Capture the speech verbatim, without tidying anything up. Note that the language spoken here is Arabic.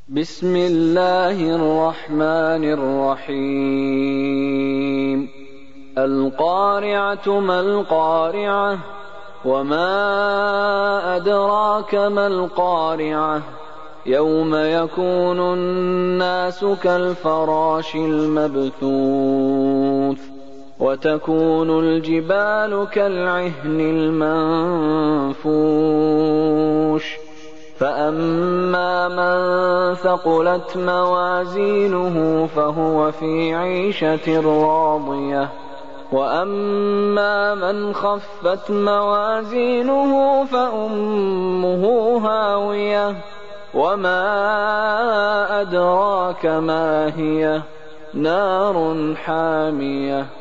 بسم الله الرحمن الرحيم القارعة ما القارعة وما أدراك ما القارعة يوم يكون الناس كالفراش المبثوث وتكون الجبال كالعهن المنفوش فأما من ثقلت موازينه فهو في عيشة راضية وأما من خفت موازينه فأمه هاوية وما أدراك ما هي نار حامية